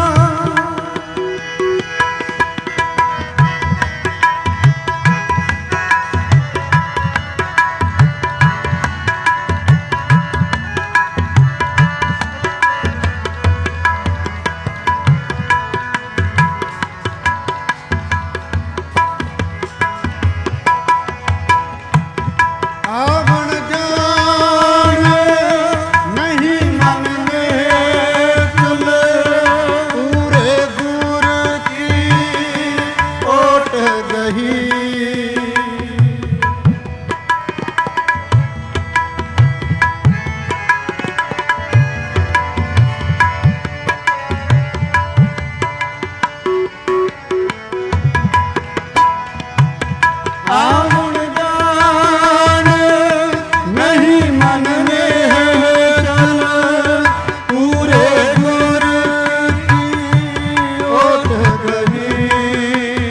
आवण जान नहीं मन में चल, पूरे गुर की ओट गही। आवण जान नहीं मन में चल, पूरे गुर की ओट गही।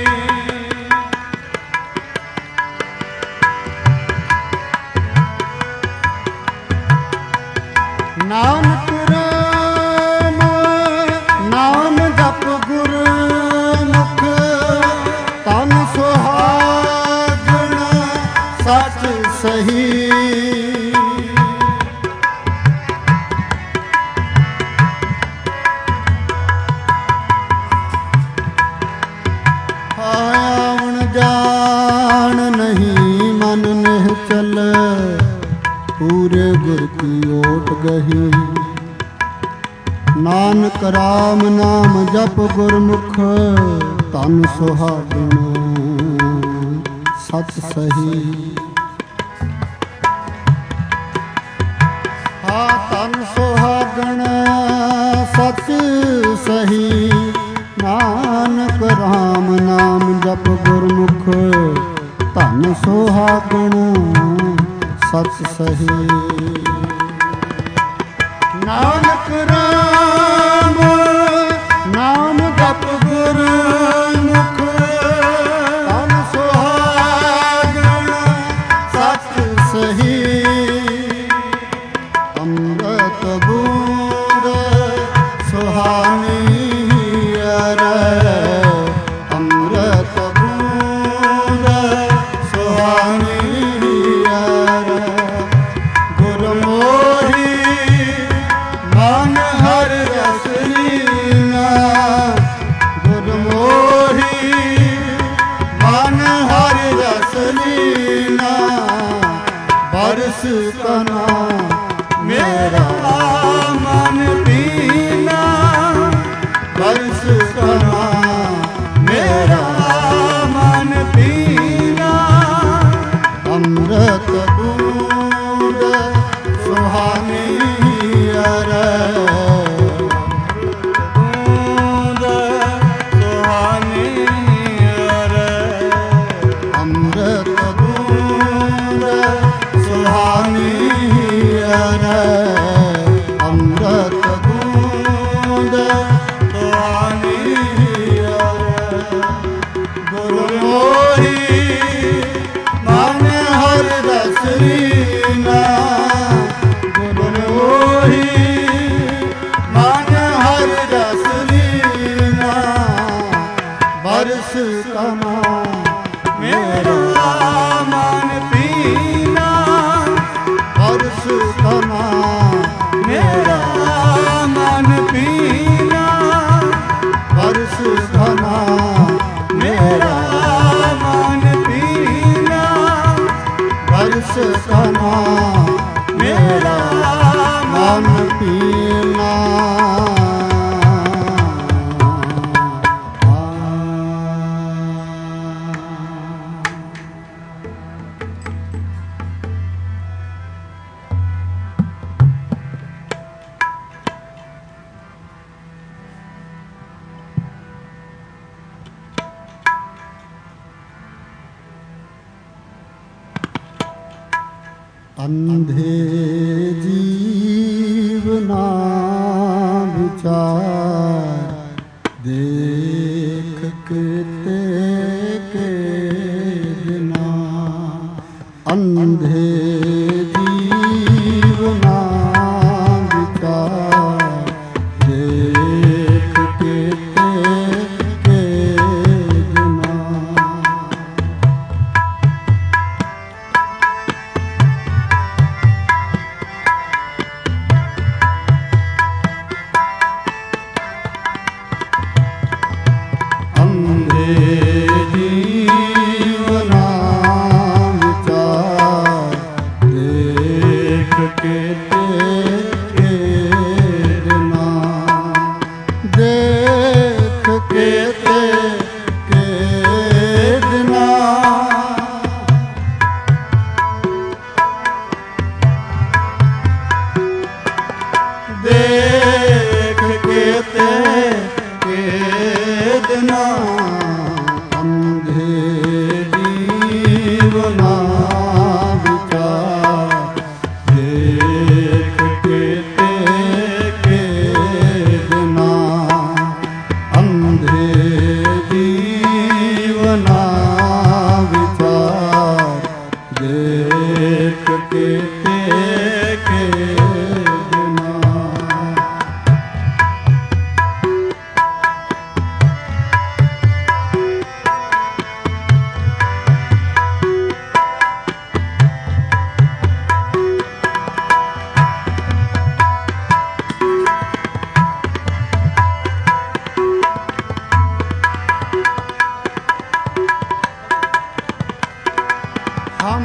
नानक राम नाम जप गुर मुख, तन सुहागण सच सही। आवण जान नहीं मन निहचल, पूरे गुर की ओट गही। नानक राम नाम जप गुरमुख, तन सुहागण सच सही। हा तन सुहागण सच सही, नानक राम नाम जप गुरमुख, धन सुहागण सच सही। नानक राम नाम जप गुरमुख, धन सुहागण सच सही। अमृत बूंद सुहानी अरे, अमृत बूंद सुहानी अरे। गुरमोही मन हर रस लीना, गुरमोही मन हर रस लीना। बरस का नाम मेरा मन पीना, बरस का नाम मेरा मन पीना। अमृत बूंद सुहानी अरे, बूंद सुहानी अरे, अमृत बूंद सुहानी अरे, अमृत बूंद सुहानी अरे। गुरमोही मन हर रस लीना, गुरमोही मन हर रस लीना। बरस का नाम मेरा मन पीना, बरस का नाम मेरा मन पीना। बरस का नाम मेरा मन पीना, बरस का नाम मेरा मन पीना। अंधे जीवना विचार देख के ਅੰਧੇ ਜੀਵਨਾ ਵਿਚਾਰ ਦੇਖ ਕੇ ਜਨਾ ਅੰਧੇ ਜੀਵਨਾ ਵਿਚਾਰ ਦੇਖ ਕੇ ਜਨਾ ਦੇਖ ਕੇ ਜਨਾ ਦੇਖ ਕੇ ਜਨਾ ਅੰਧੇ ਜੀਵਨਾ ਵਿਚਾਰ ਦੇਖ ਕੇ ਜਨਾ ਅੰਧੇ ਜੀਵਨਾ ਵਿਚਾਰ ਦੇਖ ਕੇ ਜਨਾ हम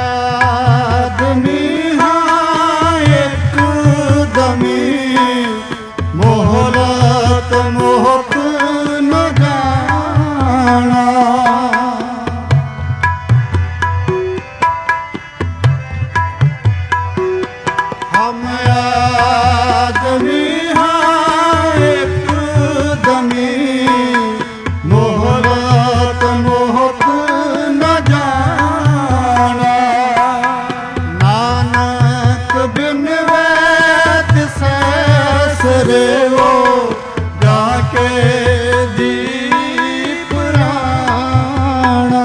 आदमी हाँ एक दमी मोहलत मोहत न जाना हम आदमी हाँ एक दमी मोहलत मोहत न जाना नानक बिन वैद सैसरे वो जाके दीप राणा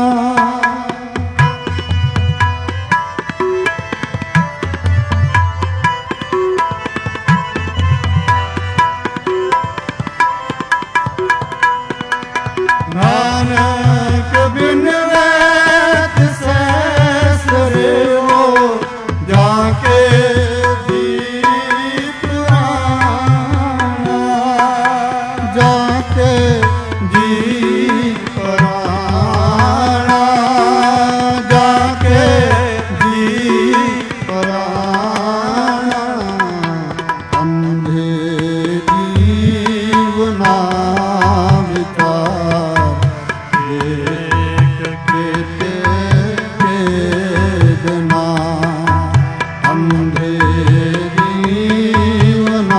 नानक बिन वैद सैसरे वो जाके दीप राणा जाके दीप राणा जाके दीप राणा अंधे जीवना विचार देख के जना अंधे जीवना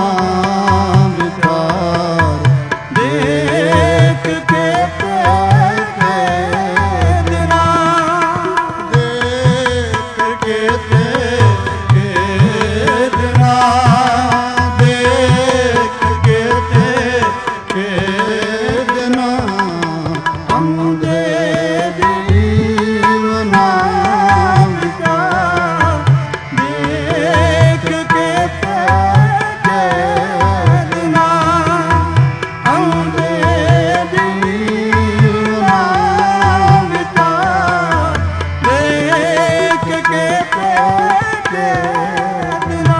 विचार देख के जना देख के जना देख के जना अंधे जीवना विचार देख के जना अंधे जीवना विचार देख के जना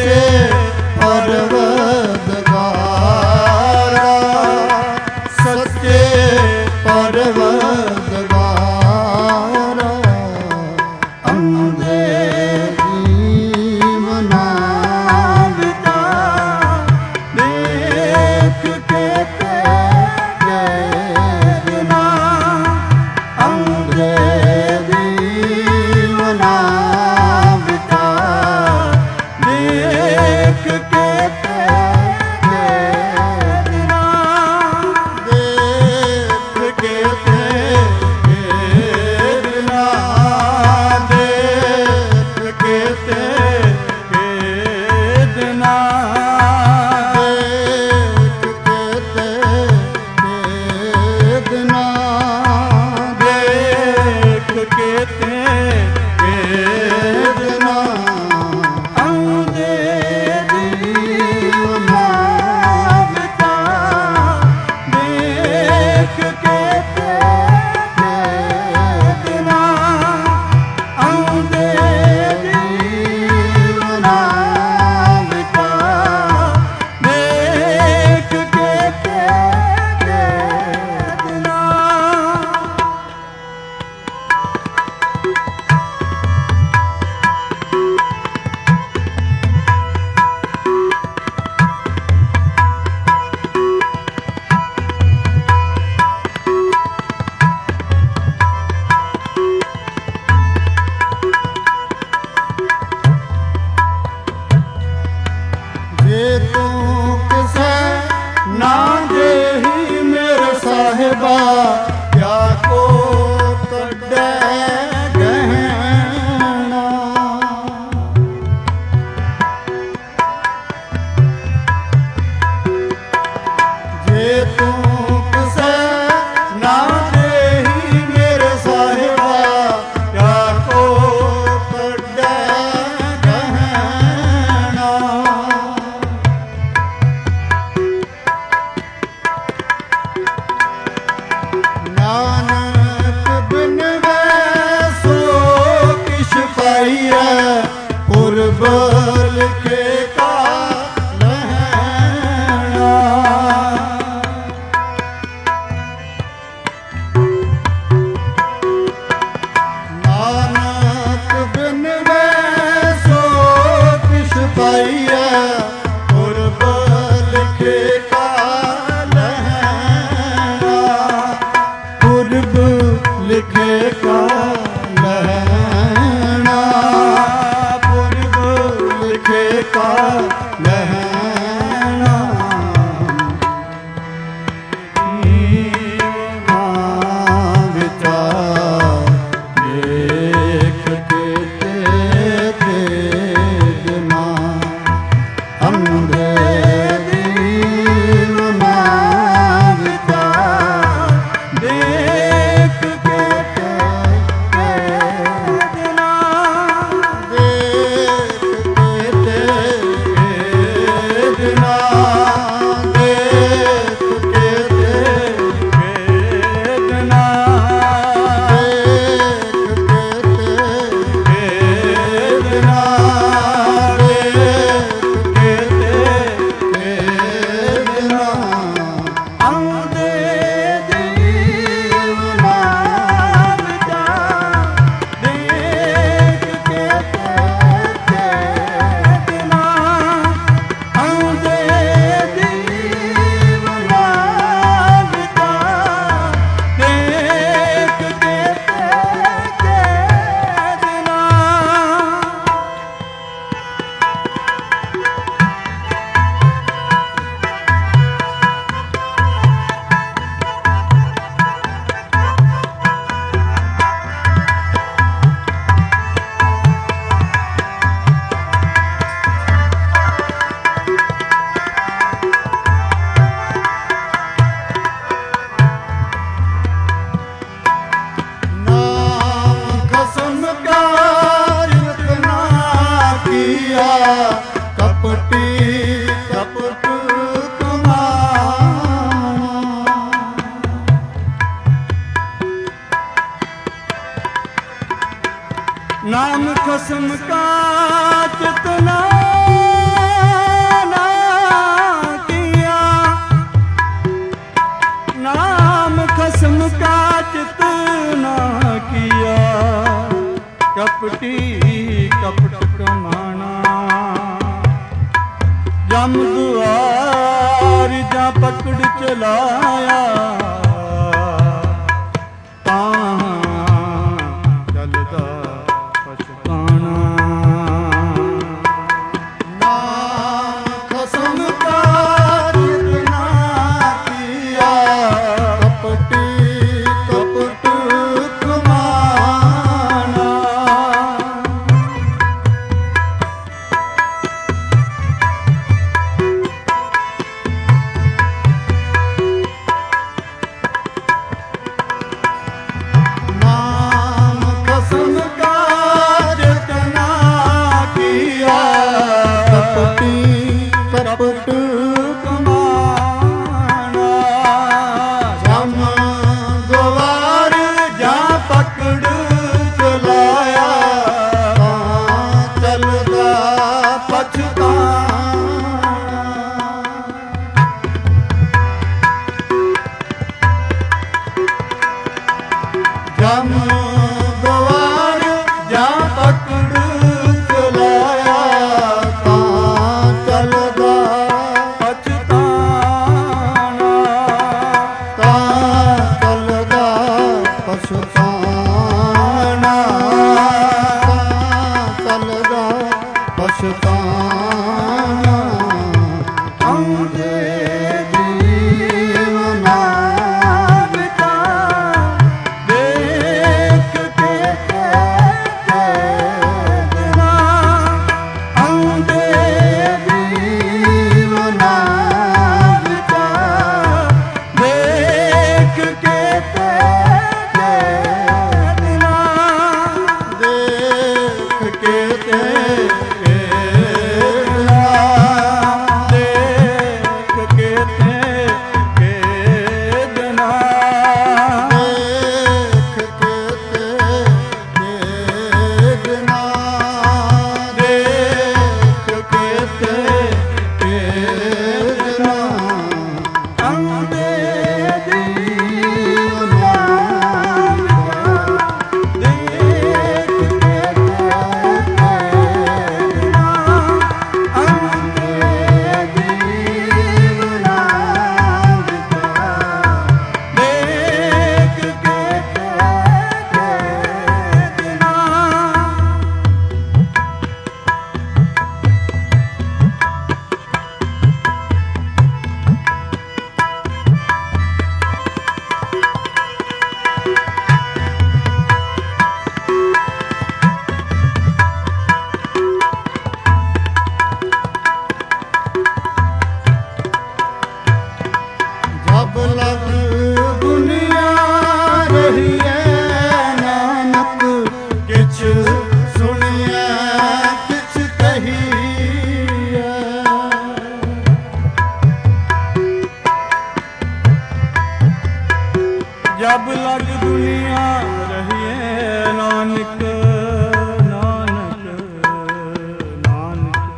ਪਰਵਰਦਗਾਰਾ ਸੱਚੇ ਪਰਵਰਦਗਾਰਾ ਅੰਧੇ ਜੀਵਨਾ ਵਿਤਾ ਦੇਖ ਕੇ ਤੇਰੇ ਬਿਨਾ ਅੰਧੇ ਜੀਵਨਾ ਵਿਤਾ ਦੇਖ ਕੇ ਤੇਰੇ ਬਿਨਾ ਦੇਖ ਕੇ ਤੇਰੇ ਬਿਨਾ ਦੇਖ ਕੇ ਤੇਰੇ ਬਿਨਾ ਦੇਖ ਕੇ ਤੇਰੇ ਬਿਨਾ ਦੇਖ ਕੇ ਤੇਰੇ ਬਿਨਾ ਆਉਂਦੇ ਜੀਵਨਾ ਵਿਤਾ ਦੇਖ ਕੇ ਤੇਰੇ ਬਿਨਾ ਆਉਂਦੇ ਜੀਵਨਾ ਵਿਤਾ ਦੇਖ ਕੇ ਤੇਰੇ ਬਿਨਾ ਜੇ ਤੂੰ ਕਿਸੇ ਨਾ ਦੇਹੀ ਮੇਰੇ ਸਾਹਿਬਾ ਕਿਆ ਕੋ ਕੱਢੈ ਗਹਿਣਾ ਜੇ ਤੂੰ ਕਿਸੇ ਨਾ ਦੇਹੀ ਮੇਰੇ ਸਾਹਿਬਾ ਕਿਆ ਕੋ ਕੱਢੈ ਗਹਿਣਾ ਨਾਨਕ ਬਿਨ ਵੈਸੋ ਕਿਛ ਪਾਈਐ ਪੁਰਬ ਲਿਖੇ ਕਾ ਲਹਿਣਾ ਨਾਨਕ ਬਿਨ ਵੈਸੋ ਕਿਛ ਪਾਈਐ ਪੁਰਬ ਲਿਖੇ ਕਾ ਲਹਿਣਾ ਪੁਰਬ ਲਿਖੇ ਕਾ ਲਹਿਣਾ ਪੁਰਬ ਲਿਖੇ ਕਾ ਲਹਿਣਾ ਜੀਵਨਾ ਵਿਚਾ ਦੇਖ ਕੇ ਤੇਰੇ ਬਿਨਾ ਅੰਧੇ ਜੀਵਨਾ ਵਿਚਾ ਦੇਖ ਕੇ ਤੇਰੇ ਬਿਨਾ ਦੇਖ ਕੇ ਤੇਰੇ ਬਿਨਾ ਦੇਖ ਕੇ ਤੇਰੇ ਬਿਨਾ ਦੇਖ ਕੇ ਤੇਰੇ ਬਿਨਾ ਦੇਖ ਕੇ ਤੇਰੇ ਬਿਨਾ ਆਉਂਦੇ ਜੀਵਨਾ ਵਿਚਾ ਦੇਖ ਕੇ ਤੇਰੇ ਬਿਨਾ ਆਉਂਦੇ ਜੀਵਨਾ ਵਿਚਾ ਦੇਖ ਕੇ ਤੇਰੇ ਬਿਨਾ ਨਾਮ ਖਸਮ ਕਾ ਇਤਨਾ ਕੀਆ ਕਪਟੀ ਕਪਟ ਤੁਮਾਰਾ नाम खसम का जितना ਕਪਟੀ ਕਪਟ ਕਮਾਣਾ। ਜਮ ਦੁਆਰ ਜਾਂ ਪਕੜ ਚਲਾਇਆ ਤਾਂ ਚੱਲਦਾ ਪਛਤਾਣਾ। ਨਾਮ ਖਸਮ ਕਾ ਜਿਤਨਾ ਕੀਆ ਕਪਟੀ ਕਪਟ ਕਮਾਣਾ। ਨਾਮ ਖਸਮ ਕਾ ਜਿਤਨਾ ਕੀਆ ਕਪਟੀ ਕਪਟ ਕਮਾਣਾ। ਜਮ ਗਵਾਰ ਜਾਂ ਪਕੜ ਚਲਾਇਆ ਤਾਂ ਚੱਲਦਾ ਪਛਤਾਣਾ। ਜਮ ਗਵਾਰ ਜਾਂ ਪਕੜ ਚਲਾਇਆ ਤਾਂ ਚੱਲਦਾ ਪਛਤਾਣਾ। ਤਾਂ ਚੱਲਦਾ ਪਛਤਾਣਾ। ਤਾਂ ਚੱਲਦਾ ਪਛਤਾਣਾ। ਆਉਂਦੇ ਜੀਵਨਾ ਪਿਤਾ ਦੇਖ ਕੇ ਚੇਤਨਾ। ਆਉਂਦੇ ਜੀਵਨਾ ਪਿਤਾ ਦੇਖ ਕੇ ਚੇਤਨਾ। ਦੇਖ ਕੇ ਤੇ ਦੇਖ ਕੇ ਚੇਤਨਾ। ਦੇਖ ਕੇ ਤੇ ਦੇਖਣਾ। ਦੇਖ ਕੇ ਦੇਖਣਾ। ਆਉਂਦੇ ਜੀਵਨਾ ਦੇਖ ਕੇ ਚੇਤਨਾ। ਆਉਂਦੇ ਜੀਵਨਾ ਦੇਖ ਕੇ ਚੇਤਨਾ। ਜਬ ਲਗ ਦੁਨੀਆ ਰਹੀਐ ਨਾਨਕ ਕਿਛ ਸੁਣੀਐ ਕਿਛ ਕਹੀਐ। ਜਬ ਲਗ ਦੁਨੀਆ ਰਹੀਏ ਨਾਨਕ ਨਾਨਕ ਨਾਨਕ।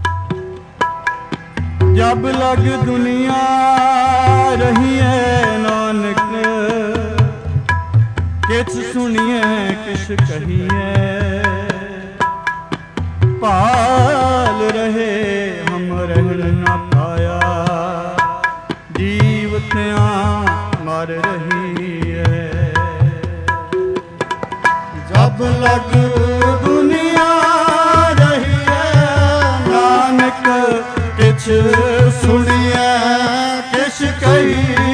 ਜਬ ਲਗ ਦੁਨੀਆ ਰਹੀਏ ਨਾਨਕ ਕਿਛ ਸੁਣੀਏ ਕਿਛ ਕਹੀਏ। ਭਾਲ ਰਹੇ ਹਮ ਰਹਿਣ ਨਾ ਪਾਇਆ ਜੀਵਤਿਆਂ ਮਰ ਰਹੀ ਹੈ। ਜਬ ਲਗ ਦੁਨੀਆ ਰਹੀਐ ਨਾਨਕ ਕਿਛ ਸੁਣੀਐ ਕਿਛ ਕਹੀਐ।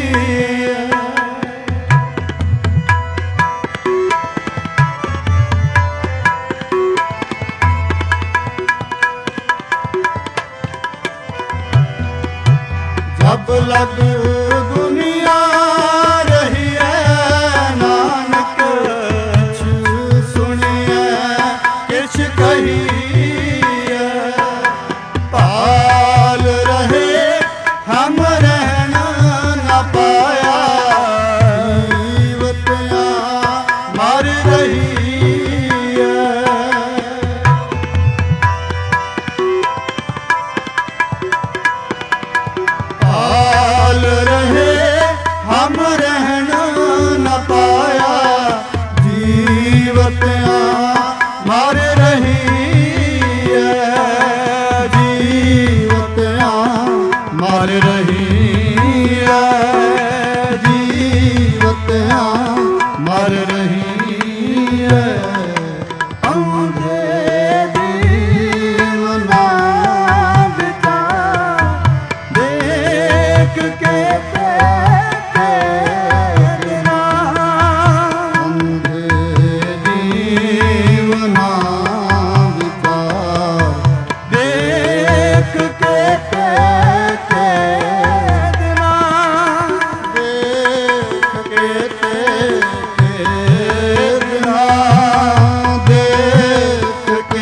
ਜਬ ਲਗ ਦੁਨੀਆ ਰਹੀਐ ਨਾਨਕ ਕਿਛ ਸੁਣੀਐ ਕਿਛ ਕਹੀਐ। ਭਾਲ ਰਹੇ ਹਮ ਰਹਿਣ ਨ ਪਾਇਆ ਜੀਵਤਿਆਂ ਮਰ ਰਹੀ ਹੈ। ਹਾਲ ਰਹੇ ਹਮ ਰਹਿਣ ਨ ਪਾਇਆ ਜੀਵਤਿਆਂ ਦੀਵਨਾ ਵਿਚਾਰ ਦੇਖ ਕੇ ਤੇ ਦਿਨਾ ਅੰਧੇ ਦੀਵਨਾ ਵਿਚਾਰ ਦੇਖ ਕੇ ਤੇ ਦਿਨਾ ਦੇਖ ਕੇ ਤੇ ਦਿਨਾ ਦੇਖ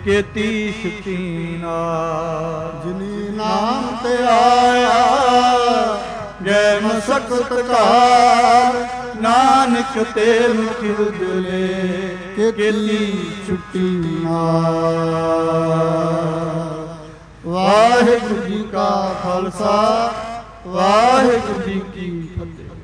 ਕੀਤੀ ਛੁੱਟੀ ਨਾਲ। ਜਿਨੀ ਨਾਮ ਤੇ ਆਇਆ ਗੈ ਮਸਕਤ ਕਾਲ, ਨਾਨਕ ਤੇ ਮੁਖ ਉਜਲੇ ਕੀਤੀ ਛੁੱਟੀ ਨਾਲ। ਵਾਹਿਗੁਰੂ ਜੀ ਕਾ ਖਾਲਸਾ, ਵਾਹਿਗੁਰੂ ਜੀ ਕੀ ਫਤਿਹ।